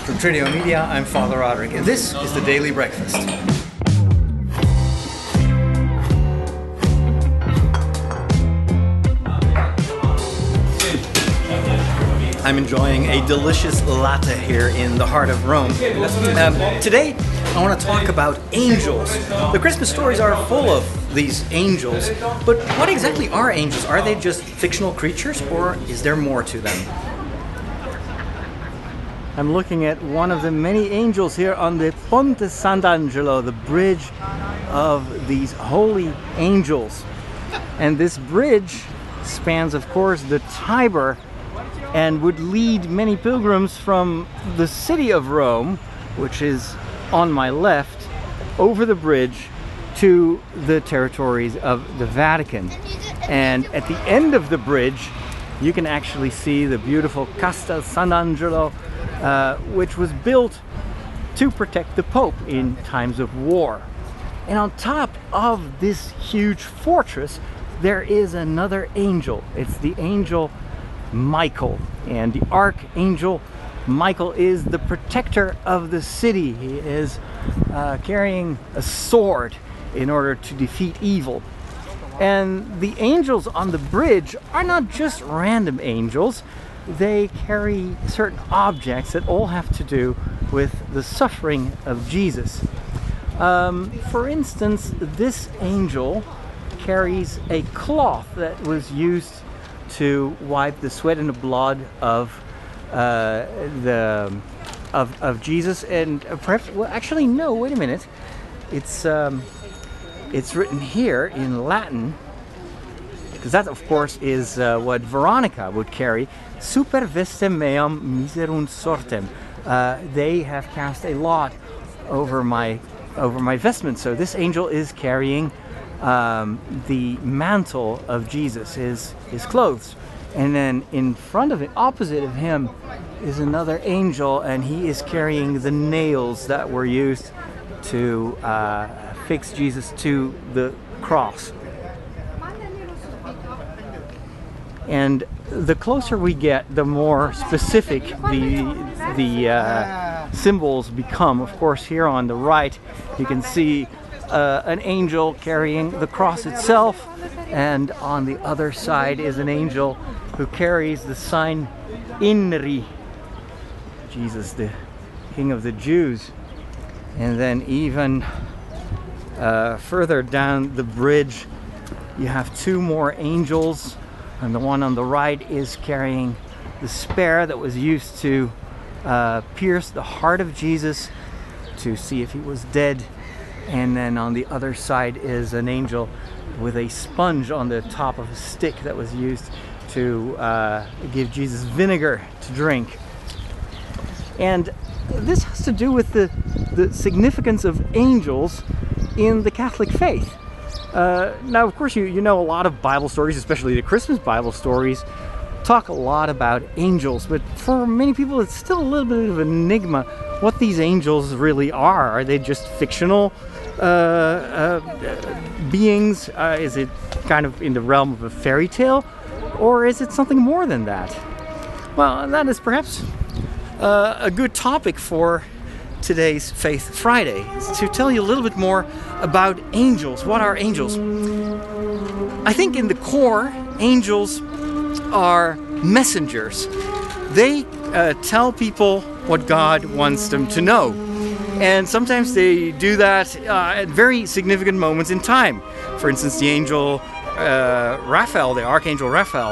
From Trinio Media, I'm Father Roderick, and this is the Daily Breakfast. I'm enjoying a delicious latte here in the heart of Rome. Today, I want to talk about angels. The Christmas stories are full of these angels, but what exactly are angels? Are they just fictional creatures, or is there more to them? I'm looking at one of the many angels here on the Ponte Sant'Angelo, the bridge of these holy angels. And this bridge spans, of course, the Tiber and would lead many pilgrims from the city of Rome, which is on my left, over the bridge to the territories of the Vatican. And at the end of the bridge, you can actually see the beautiful Castel Sant'Angelo, which was built to protect the Pope in times of war. And on top of this huge fortress, there is another angel. It's the angel Michael, and the Archangel Michael is the protector of the city. He is carrying a sword in order to defeat evil. And the angels on the bridge are not just random angels. They carry certain objects that all have to do with the suffering of Jesus. For instance, this angel carries a cloth that was used to wipe the sweat and the blood of Jesus. And perhaps, well, actually, no. Wait a minute. It's written here in Latin, because that, of course, is what Veronica would carry. Super vestem meam miserunt sortem. They have cast a lot over my vestments. So this angel is carrying the mantle of Jesus, his clothes. And then in front of it, opposite of him, is another angel, and he is carrying the nails that were used to fix Jesus to the cross. And the closer we get, the more specific the symbols become. Of course, here on the right, you can see an angel carrying the cross itself, and on the other side is an angel who carries the sign INRI, Jesus, the King of the Jews. And then even further down the bridge, you have two more angels, and the one on the right is carrying the spear that was used to pierce the heart of Jesus to see if he was dead. And then on the other side is an angel with a sponge on the top of a stick that was used to give Jesus vinegar to drink. And this has to do with the significance of angels in the Catholic faith. Now, of course, you know a lot of Bible stories, especially the Christmas Bible stories, talk a lot about angels, but for many people it's still a little bit of an enigma what these angels really are. Are they just fictional beings? Is it kind of in the realm of a fairy tale, or is it something more than that? Well, that is perhaps a good topic for today's Faith Friday, to tell you a little bit more about angels. What are angels? I think in the core, angels are messengers. They tell people what God wants them to know. And sometimes they do that at very significant moments in time. For instance, the angel Raphael, the Archangel Raphael,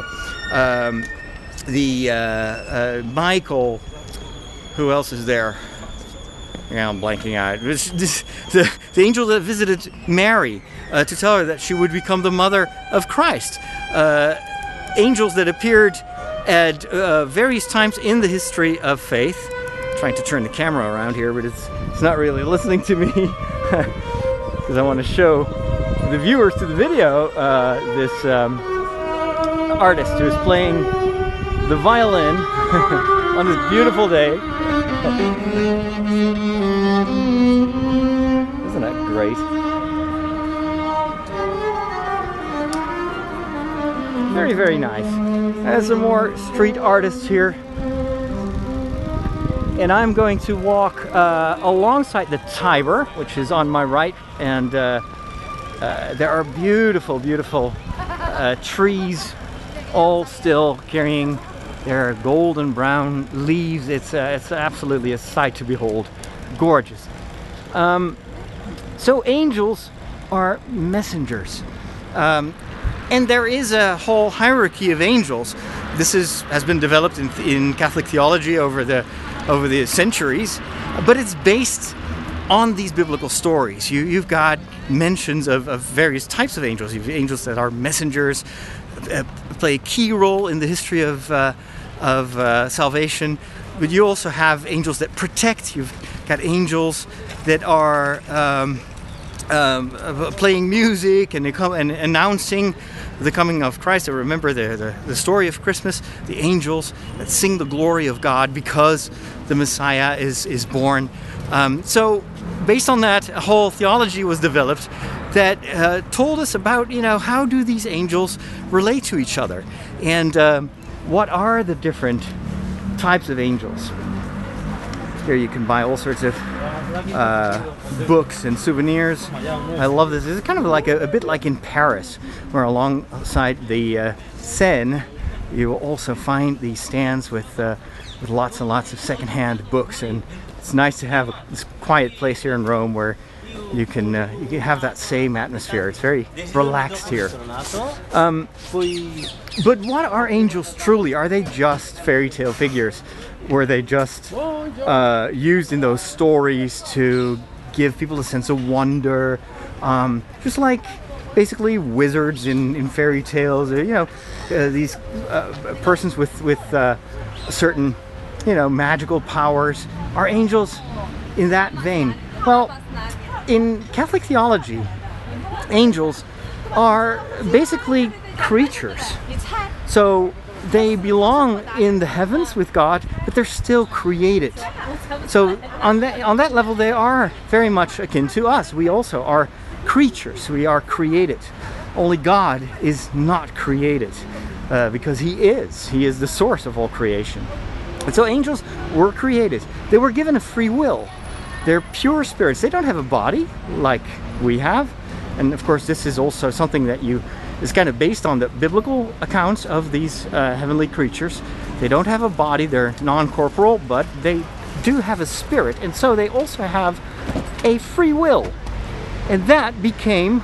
Michael, who else is there? Yeah, I'm blanking out. The angel that visited Mary to tell her that she would become the mother of Christ. Angels that appeared at various times in the history of faith. I'm trying to turn the camera around here, but it's not really listening to me because I want to show the viewers to the video this artist who is playing the violin on this beautiful day. Isn't that great? Very, very nice. There's some more street artists here. and I'm going to walk alongside the Tiber, which is on my right, and there are beautiful, beautiful trees, all still carrying their golden brown leaves. It's absolutely a sight to behold. Gorgeous. So angels are messengers. And there is a whole hierarchy of angels. This has been developed in Catholic theology over the centuries, but it's based on these biblical stories. You've got mentions of various types of angels. You have angels that are messengers, play a key role in the history of salvation, but you also have angels that protect. You've got angels that are playing music and announcing the coming of Christ. I remember the story of Christmas, the angels that sing the glory of God because the Messiah is born. So based on that, a whole theology was developed that told us about, how do these angels relate to each other, and what are the different types of angels. Here you can buy all sorts of books and souvenirs. I love this. It's kind of like a bit like in Paris, where alongside the Seine, you will also find these stands with lots and lots of secondhand books. And it's nice to have this quiet place here in Rome where you can have that same atmosphere. It's very relaxed here. But what are angels truly? Are they just fairy tale figures? Were they just used in those stories to give people a sense of wonder? Just like basically wizards in fairy tales, or these persons with certain magical powers. Are angels in that vein? Well, in Catholic theology, angels are basically creatures. So they belong in the heavens with God, but they're still created. So on that level, they are very much akin to us. We also are creatures. We are created. Only God is not created because He is the source of all creation. And so angels were created. They were given a free will. They're pure spirits. They don't have a body like we have. And of course, this is also something that is kind of based on the biblical accounts of these heavenly creatures. They don't have a body. They're non-corporal, but they do have a spirit. And so they also have a free will. And that became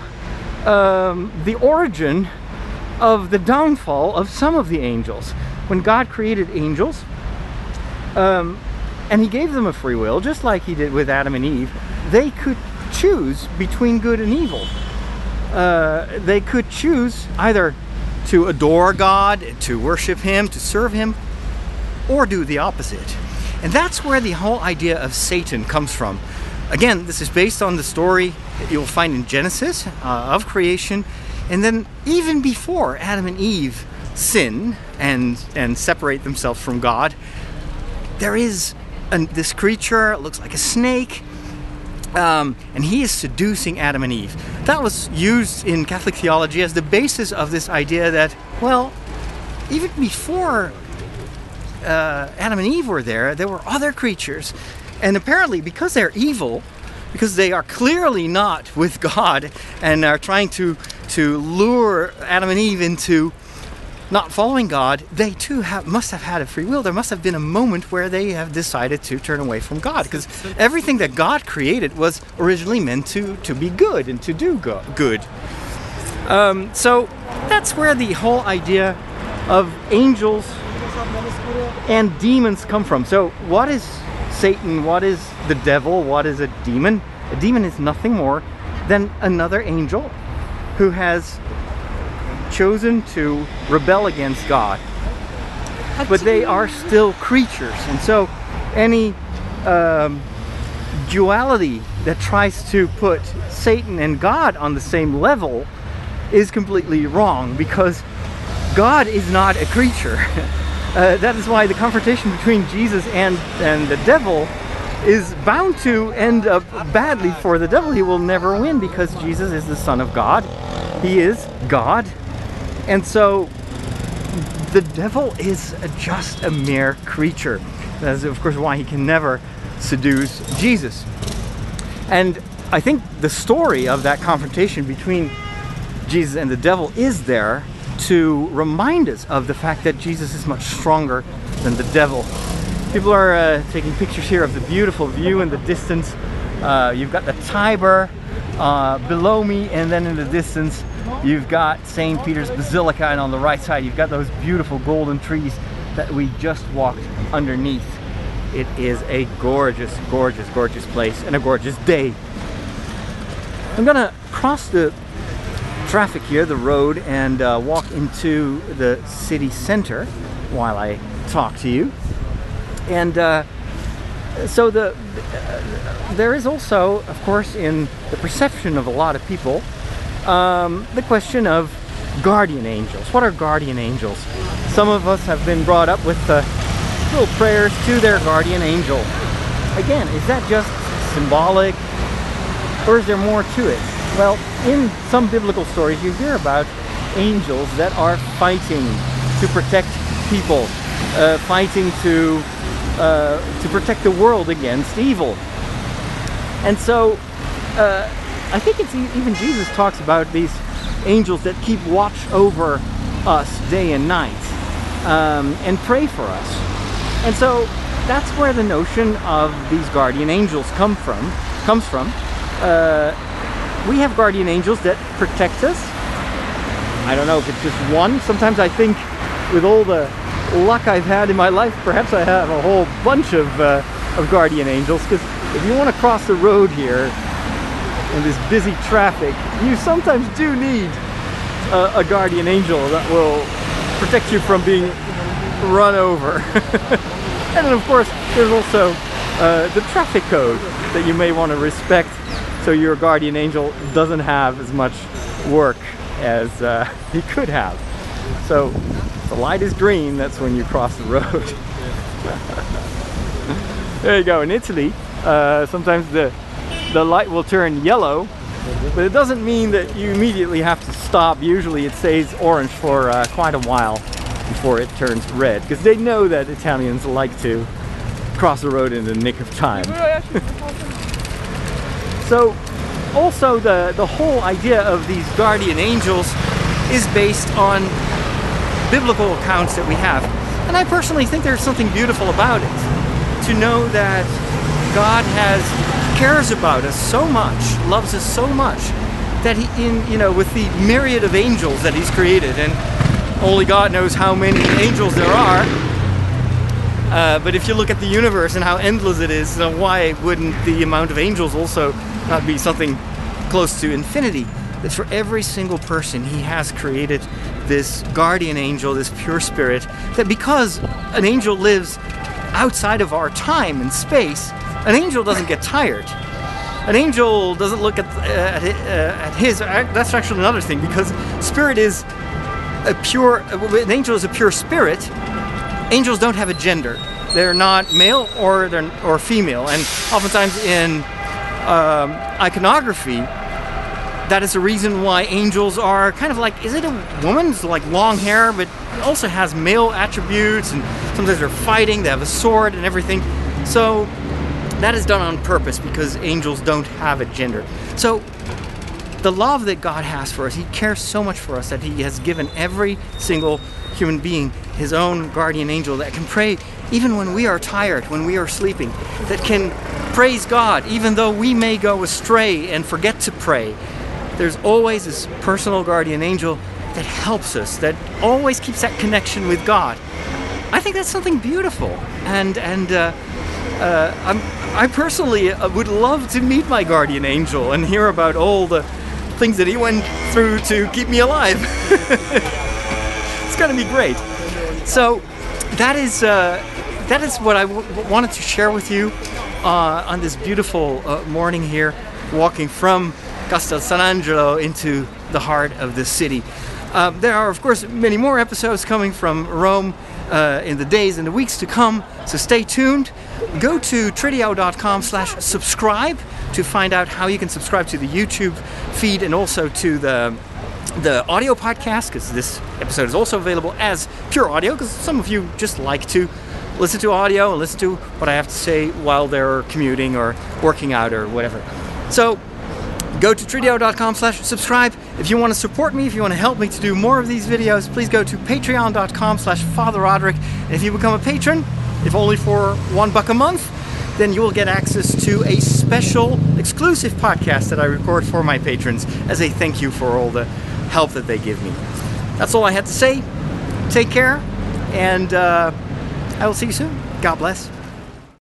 the origin of the downfall of some of the angels. When God created angels, and He gave them a free will, just like He did with Adam and Eve, they could choose between good and evil. They could choose either to adore God, to worship Him, to serve Him, or do the opposite. And that's where the whole idea of Satan comes from. Again, this is based on the story that you'll find in Genesis of creation. And then even before Adam and Eve sin and separate themselves from God, there is this creature, looks like a snake, and he is seducing Adam and Eve. That was used in Catholic theology as the basis of this idea that, well, even before Adam and Eve were there were other creatures. And apparently, because they're evil, because they are clearly not with God and are trying to lure Adam and Eve into not following God, they too must have had a free will. There must have been a moment where they have decided to turn away from God, because everything that God created was originally meant to be good and to do good. So that's where the whole idea of angels and demons come from. So what is Satan? What is the devil? What is a demon? A demon is nothing more than another angel who has chosen to rebel against God. But they are still creatures. And so any duality that tries to put Satan and God on the same level is completely wrong, because God is not a creature. That is why the confrontation between Jesus and the devil is bound to end up badly for the devil. He will never win, because Jesus is the Son of God. He is God. And so the devil is just a mere creature. That's of course why he can never seduce Jesus. And I think the story of that confrontation between Jesus and the devil is there to remind us of the fact that Jesus is much stronger than the devil. People are taking pictures here of the beautiful view in the distance. You've got the Tiber below me, and then in the distance you've got St. Peter's Basilica, and on the right side you've got those beautiful golden trees that we just walked underneath. It is a gorgeous, gorgeous, gorgeous place and a gorgeous day. I'm gonna cross the traffic here, the road, and walk into the city center while I talk to you. And so there is also, of course, in the perception of a lot of people, the question of guardian angels. What are guardian angels? Some of us have been brought up with little prayers to their guardian angel. Again, is that just symbolic, or is there more to it? Well, in some biblical stories you hear about angels that are fighting to protect people, fighting to protect the world against evil. And so I think it's even Jesus talks about these angels that keep watch over us day and night and pray for us. And so that's where the notion of these guardian angels comes from. We have guardian angels that protect us. I don't know if it's just one. Sometimes I think with all the luck I've had in my life, perhaps I have a whole bunch of guardian angels, because if you want to cross the road here in this busy traffic, you sometimes do need a guardian angel that will protect you from being run over. And then of course there's also the traffic code that you may want to respect, so your guardian angel doesn't have as much work as he could have. So if the light is green, that's when you cross the road. There you go. In Italy, sometimes the light will turn yellow, but it doesn't mean that you immediately have to stop. Usually it stays orange for quite a while before it turns red, because they know that Italians like to cross the road in the nick of time. So also the whole idea of these guardian angels is based on biblical accounts that we have. And I personally think there's something beautiful about it. To know that God cares about us so much, loves us so much, that with the myriad of angels that he's created, and only God knows how many angels there are, but if you look at the universe and how endless it is, why wouldn't the amount of angels also not be something close to infinity? That for every single person he has created this guardian angel, this pure spirit, that because an angel lives outside of our time and space, an angel doesn't get tired. An angel doesn't look at his, that's actually another thing, because spirit is an angel is a pure spirit. Angels don't have a gender. They're not male or female, and oftentimes in iconography, that is the reason why angels are kind of like, is it a woman? It's like long hair, but it also has male attributes, and sometimes they're fighting, they have a sword and everything. So that is done on purpose, because angels don't have a gender. So the love that God has for us, he cares so much for us that he has given every single human being his own guardian angel that can pray even when we are tired, when we are sleeping, that can praise God even though we may go astray and forget to pray. There's always this personal guardian angel that helps us, that always keeps that connection with God. I think that's something beautiful, and I personally would love to meet my guardian angel and hear about all the things that he went through to keep me alive. It's gonna be great. So that is what I wanted to share with you on this beautiful morning here, walking from Castel San Angelo into the heart of the city. There are, of course, many more episodes coming from Rome in the days and the weeks to come, so stay tuned. Go to tridio.com/subscribe to find out how you can subscribe to the YouTube feed and also to the audio podcast, because this episode is also available as pure audio, because some of you just like to listen to audio and listen to what I have to say while they're commuting or working out or whatever. So go to Tridio.com/subscribe. If you want to support me, if you want to help me to do more of these videos, please go to Patreon.com/Father Roderick. And if you become a patron, if only for $1 a month, then you will get access to a special exclusive podcast that I record for my patrons as a thank you for all the help that they give me. That's all I had to say. Take care, and I will see you soon. God bless.